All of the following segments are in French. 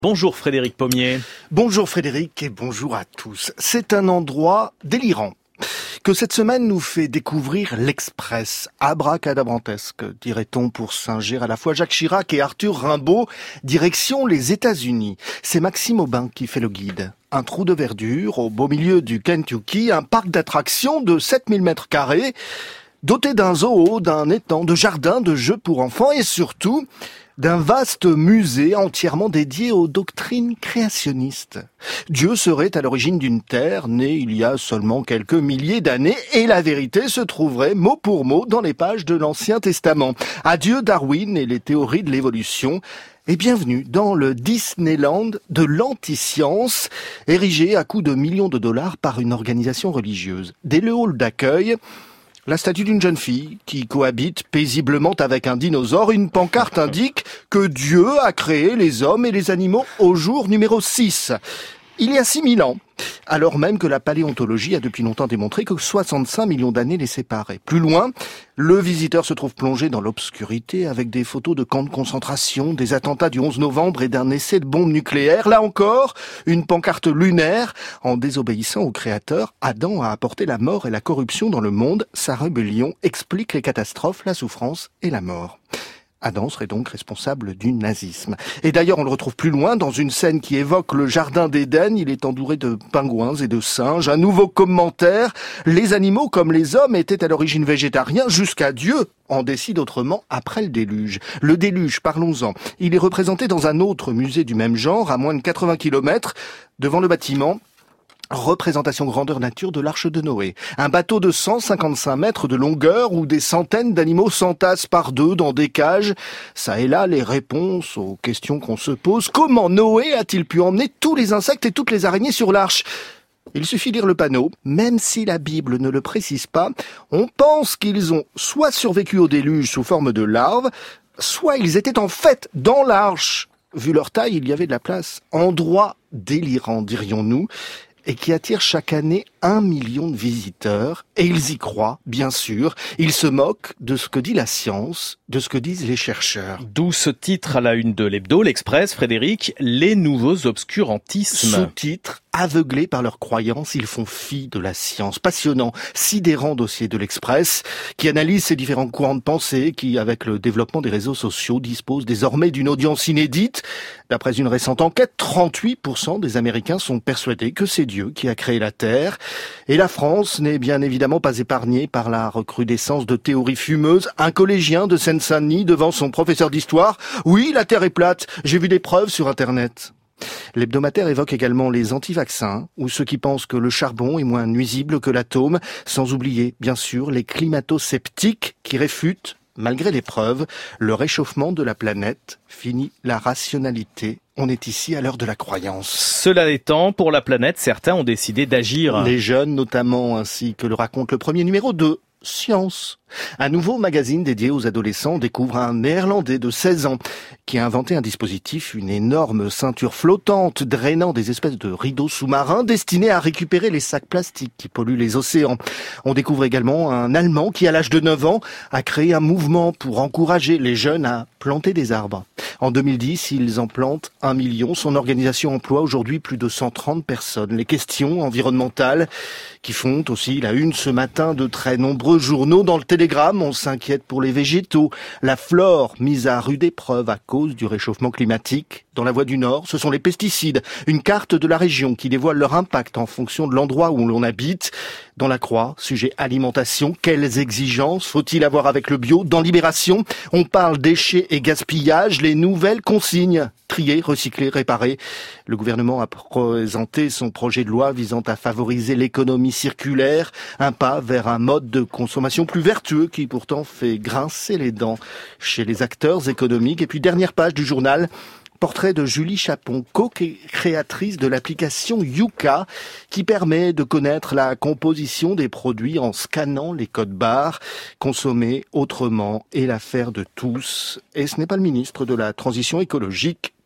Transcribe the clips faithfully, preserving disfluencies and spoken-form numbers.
Bonjour Frédéric Pommier. Bonjour Frédéric et bonjour à tous. C'est un endroit délirant que cette semaine nous fait découvrir l'Express, abracadabrantesque, dirait-on pour singer à la fois Jacques Chirac et Arthur Rimbaud, direction les États-Unis. C'est Maxime Aubin qui fait le guide. Un trou de verdure au beau milieu du Kentucky, un parc d'attractions de sept mille mètres carrés, doté d'un zoo, d'un étang, de jardins, de jeux pour enfants et surtout d'un vaste musée entièrement dédié aux doctrines créationnistes. Dieu serait à l'origine d'une terre née il y a seulement quelques milliers d'années et la vérité se trouverait mot pour mot dans les pages de l'Ancien Testament. Adieu Darwin et les théories de l'évolution. Et bienvenue dans le Disneyland de l'anti-science, érigé à coups de millions de dollars par une organisation religieuse. Dès le hall d'accueil, la statue d'une jeune fille qui cohabite paisiblement avec un dinosaure. Une pancarte indique que Dieu a créé les hommes et les animaux au jour numéro six. Il y a six mille ans, alors même que la paléontologie a depuis longtemps démontré que soixante-cinq millions d'années les séparaient. Plus loin, le visiteur se trouve plongé dans l'obscurité avec des photos de camps de concentration, des attentats du onze novembre et d'un essai de bombe nucléaire. Là encore, une pancarte lunaire. En désobéissant au Créateur, Adam a apporté la mort et la corruption dans le monde. Sa rébellion explique les catastrophes, la souffrance et la mort. Adam serait donc responsable du nazisme. Et d'ailleurs, on le retrouve plus loin, dans une scène qui évoque le jardin d'Éden. Il est entouré de pingouins et de singes. Un nouveau commentaire. Les animaux, comme les hommes, étaient à l'origine végétariens jusqu'à Dieu en décide autrement après le déluge. Le déluge, parlons-en. Il est représenté dans un autre musée du même genre, à moins de quatre-vingts kilomètres, devant le bâtiment. Représentation grandeur nature de l'Arche de Noé. Un bateau de cent cinquante-cinq mètres de longueur où des centaines d'animaux s'entassent par deux dans des cages. Ça et là, les réponses aux questions qu'on se pose. Comment Noé a-t-il pu emmener tous les insectes et toutes les araignées sur l'Arche ? Il suffit de lire le panneau. Même si la Bible ne le précise pas, on pense qu'ils ont soit survécu au déluge sous forme de larves, soit ils étaient en fait dans l'Arche. Vu leur taille, il y avait de la place. Endroit délirant, dirions-nous, et qui attire chaque année un million de visiteurs. Et ils y croient, bien sûr. Ils se moquent de ce que dit la science, de ce que disent les chercheurs. D'où ce titre à la une de l'hebdo, l'Express, Frédéric, les nouveaux obscurantismes. Sous-titre, aveuglés par leurs croyances, ils font fi de la science. Passionnant, sidérant dossier de l'Express, qui analyse ces différents courants de pensée, qui, avec le développement des réseaux sociaux, disposent désormais d'une audience inédite. D'après une récente enquête, trente-huit pour cent des Américains sont persuadés que c'est Dieu qui a créé la Terre. Et la France n'est bien évidemment pas épargnée par la recrudescence de théories fumeuses. Un collégien de Seine-Saint-Denis devant son professeur d'histoire. Oui, la Terre est plate, j'ai vu des preuves sur Internet. L'hebdomadaire évoque également les anti-vaccins, ou ceux qui pensent que le charbon est moins nuisible que l'atome, sans oublier, bien sûr, les climato-sceptiques qui réfutent, malgré les preuves, le réchauffement de la planète. Fini la rationalité. On est ici à l'heure de la croyance. Cela étant, pour la planète, certains ont décidé d'agir. Les jeunes notamment, ainsi que le raconte le premier numéro de Science. Un nouveau magazine dédié aux adolescents découvre un Néerlandais de seize ans qui a inventé un dispositif, une énorme ceinture flottante drainant des espèces de rideaux sous-marins destinés à récupérer les sacs plastiques qui polluent les océans. On découvre également un Allemand qui, à l'âge de neuf ans, a créé un mouvement pour encourager les jeunes à planter des arbres. En deux mille dix, ils en plantent un million. Son organisation emploie aujourd'hui plus de cent trente personnes. Les questions environnementales qui font aussi la une ce matin de très nombreux journaux. Dans le Télégramme, on s'inquiète pour les végétaux. La flore mise à rude épreuve à cause du réchauffement climatique. Dans la Voix du Nord, ce sont les pesticides. Une carte de la région qui dévoile leur impact en fonction de l'endroit où l'on habite. Dans La Croix, sujet alimentation. Quelles exigences faut-il avoir avec le bio ? Dans Libération, on parle déchets et gaspillage. Les nouvelles consignes. Trier, recycler, réparer. Le gouvernement a présenté son projet de loi visant à favoriser l'économie circulaire. Un pas vers un mode de consommation plus vertueux qui pourtant fait grincer les dents chez les acteurs économiques. Et puis dernière page du journal, portrait de Julie Chapon, co-créatrice de l'application Yuka, qui permet de connaître la composition des produits en scannant les codes barres. Consommer autrement est l'affaire de tous. Et ce n'est pas le ministre de la Transition écologique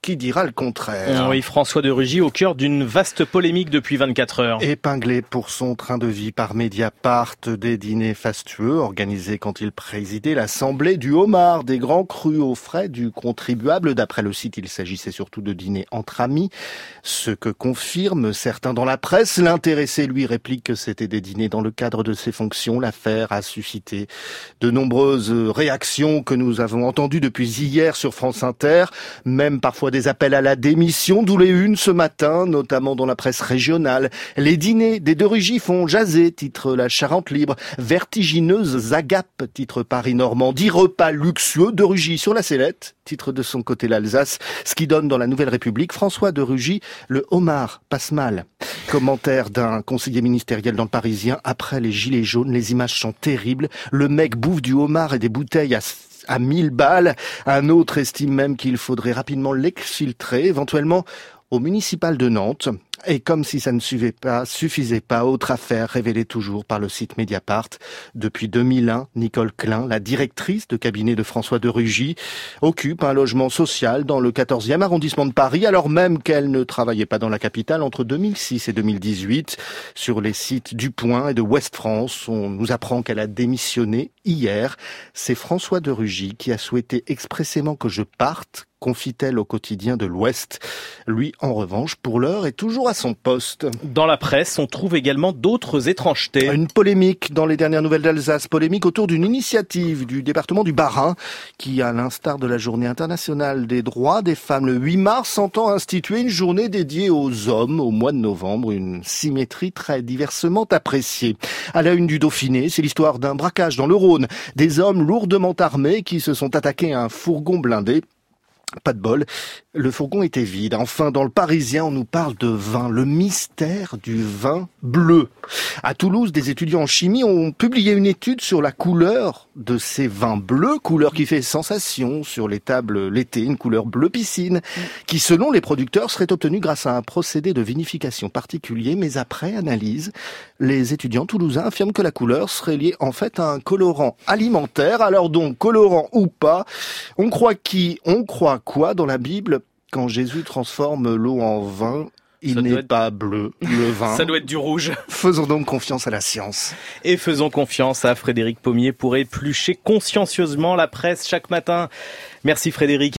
qui dira le contraire. Oui, François de Rugy au cœur d'une vaste polémique depuis vingt-quatre heures. Épinglé pour son train de vie par Mediapart, des dîners fastueux organisés quand il présidait l'Assemblée du homard, des grands crus aux frais du contribuable. D'après le site, il s'agissait surtout de dîners entre amis. Ce que confirment certains dans la presse, l'intéressé lui réplique que c'était des dîners dans le cadre de ses fonctions. L'affaire a suscité de nombreuses réactions que nous avons entendues depuis hier sur France Inter, même parfois des appels à la démission, d'où les unes ce matin, notamment dans la presse régionale. Les dîners des de Rugy font jaser, titre La Charente Libre. Vertigineuse agape, titre Paris-Normandie. Repas luxueux de Rugy sur la sellette, titre de son côté l'Alsace. Ce qui donne dans la Nouvelle République, François de Rugy, le homard passe mal. Commentaire d'un conseiller ministériel dans le Parisien. Après les gilets jaunes, les images sont terribles. Le mec bouffe du homard et des bouteilles à à mille balles. Un autre estime même qu'il faudrait rapidement l'exfiltrer, éventuellement au municipal de Nantes. Et comme si ça ne suffisait pas, suffisait pas, autre affaire révélée toujours par le site Mediapart. Depuis deux mille un, Nicole Klein, la directrice de cabinet de François de Rugy, occupe un logement social dans le quatorzième arrondissement de Paris, alors même qu'elle ne travaillait pas dans la capitale entre deux mille six et deux mille dix-huit. Sur les sites du Point et de Ouest France, on nous apprend qu'elle a démissionné hier. C'est François de Rugy qui a souhaité expressément que je parte, confie-t-elle au quotidien de l'Ouest. Lui, en revanche, pour l'heure, est toujours à son poste. Dans la presse, on trouve également d'autres étrangetés. Une polémique dans les dernières nouvelles d'Alsace, polémique autour d'une initiative du département du Bas-Rhin qui, à l'instar de la Journée internationale des droits des femmes le huit mars, entend instituer une journée dédiée aux hommes au mois de novembre, une symétrie très diversement appréciée. À la une du Dauphiné, c'est l'histoire d'un braquage dans le Rhône, des hommes lourdement armés qui se sont attaqués à un fourgon blindé. Pas de bol, le fourgon était vide. Enfin, dans le Parisien, on nous parle de vin, le mystère du vin bleu. À Toulouse, des étudiants en chimie ont publié une étude sur la couleur de ces vins bleus, couleur qui fait sensation sur les tables l'été, une couleur bleu piscine, qui selon les producteurs serait obtenue grâce à un procédé de vinification particulier, mais après analyse, les étudiants toulousains affirment que la couleur serait liée en fait à un colorant alimentaire. Alors donc, colorant ou pas, on croit qui, on croit quoi dans la Bible quand Jésus transforme l'eau en vin? Il n'est être... pas bleu, le vin. Ça doit être du rouge. Faisons donc confiance à la science. Et faisons confiance à Frédéric Pommier pour éplucher consciencieusement la presse chaque matin. Merci Frédéric.